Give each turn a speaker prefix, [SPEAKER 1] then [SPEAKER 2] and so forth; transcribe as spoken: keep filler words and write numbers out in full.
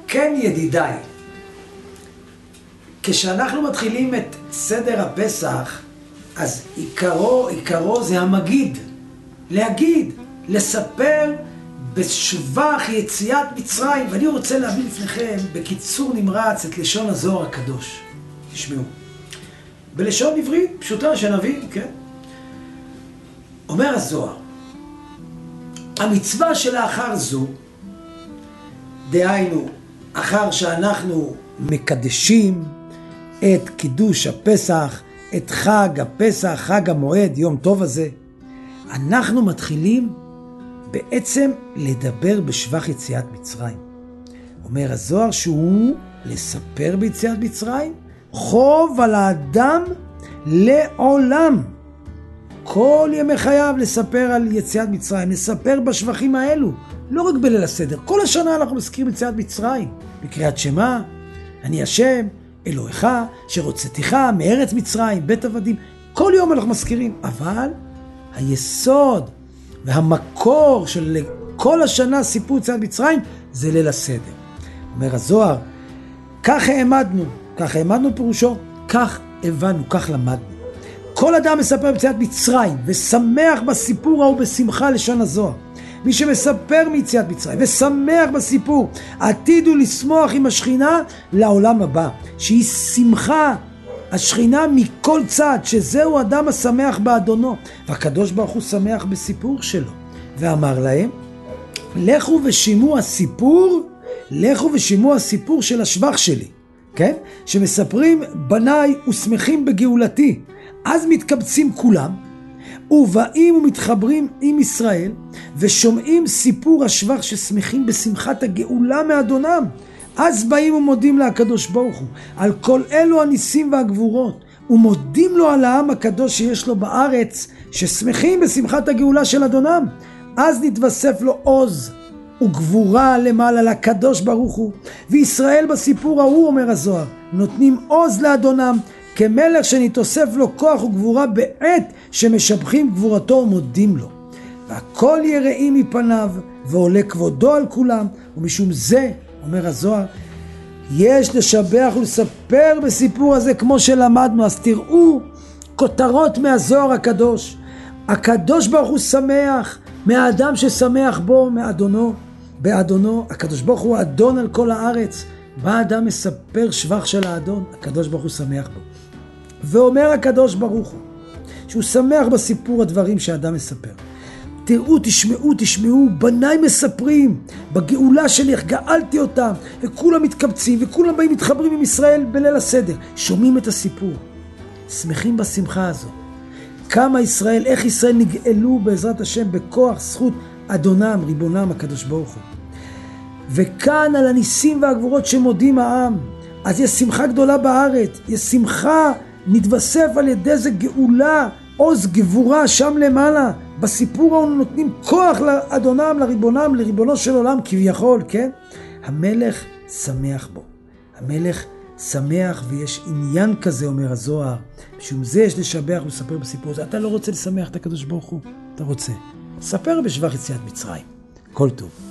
[SPEAKER 1] כן ידידיי, כשאנחנו מתחילים את סדר הפסח, אז עיקרו, עיקרו זה המגיד. להגיד, לספר בשבח יציאת מצרים. ואני רוצה להביא לפניכם בקיצור נמרץ את לשון הזוהר הקדוש. תשמעו. בלשון עברית פשוטה שנבין, כן? אומר הזוהר, המצווה שלאחר זו, דהיינו, אחר שאנחנו מקדשים את קידוש הפסח, את חג הפסח, חג המועד, יום טוב הזה, אנחנו מתחילים בעצם לדבר בשבח יציאת מצרים. אומר הזוהר שהוא לספר ביציאת מצרים, חוב על האדם לעולם. כל ימי חייו לספר על יציאת מצרים, לספר בשבחים האלו, לא רק בליל הסדר. כל השנה אנחנו מזכירים יציאת מצרים, בקריאת שמע, אני השם, אלוהיך, שרוצאתיך מארץ מצרים, בית עבדים. כל יום אנחנו מזכירים, אבל היסוד והמקור של כל השנה סיפור יציאת מצרים זה ליל הסדר. אומר הזוהר, כך העמדנו, כך העמדנו פירושו, כך הבנו, כך למדנו. כל אדם מספר ביציאת מצרים ושמח בסיפור ההוא בשמחה, לשון הזוהר. מי שמספר מיציאת מצרים ושמח בסיפור, עתיד הוא לשמוח עם השכינה לעולם הבא, שהיא שמחה השכינה מכל צד, שזהו אדם השמח באדונו. והקדוש ברוך הוא שמח בסיפור שלו, ואמר להם, לכו ושימו הסיפור, לכו ושימו הסיפור של השבח שלי, כן? שמספרים בניי ושמחים בגאולתי. אז מתקבצים כולם, ובאים ומתחברים עם ישראל, ושומעים סיפור השבח ששמחים בשמחת הגאולה מאדונם. אז באים ומודים לקדוש ברוך הוא על כל אלו הניסים והגבורות, ומודים לו על העם הקדוש שיש לו בארץ, ששמחים בשמחת הגאולה של אדונם. אז נתווסף לו עוז וגבורה למעלה לקדוש ברוך הוא, וישראל בסיפור ההוא, אומר הזוהר, נותנים עוז לאדונם, כמלך שנתוסף לו כוח וגבורה בעת שמשבחים גבורתו ומודים לו. והכל יראים מפניו ועולה כבודו על כולם, ומשום זה, אומר הזוהר, יש לשבח ולספר בסיפור הזה כמו שלמדנו. אז תראו כותרות מהזוהר הקדוש. הקדוש ברוך הוא שמח מהאדם ששמח בו, מאדונו, באדונו. הקדוש ברוך הוא אדון על כל הארץ. בא האדם מספר שבח של האדון, הקדוש ברוך הוא שמח בו. ואומר הקדוש ברוך הוא שהוא שמח בסיפור הדברים שהאדם מספר. תראו, תשמעו, תשמעו, בניי מספרים בגאולה שלי, איך גאלתי אותם, וכולם מתקבצים וכולם באים מתחברים עם ישראל בליל הסדר, שומעים את הסיפור, שמחים בשמחה הזו. כמה ישראל, איך ישראל נגאלו בעזרת השם בכוח זכות אדונם, ריבונם הקדוש ברוך הוא. וכאן על הניסים והגבורות שמודים העם, אז יש שמחה גדולה בארץ, יש שמחה, נתווסף על ידי זה גאולה, עוז גבורה שם למעלה. בסיפור ההוא נותנים כוח לאדונם, לריבונם, לריבונו של עולם כביכול, כן? המלך שמח בו. המלך שמח, ויש עניין כזה, אומר הזוהר, משום זה יש לשבח ולספר בסיפור הזה. אתה לא רוצה לשמח את הקדוש ברוך הוא, אתה רוצה. ספר בשבח יציאת מצרים. כל טוב.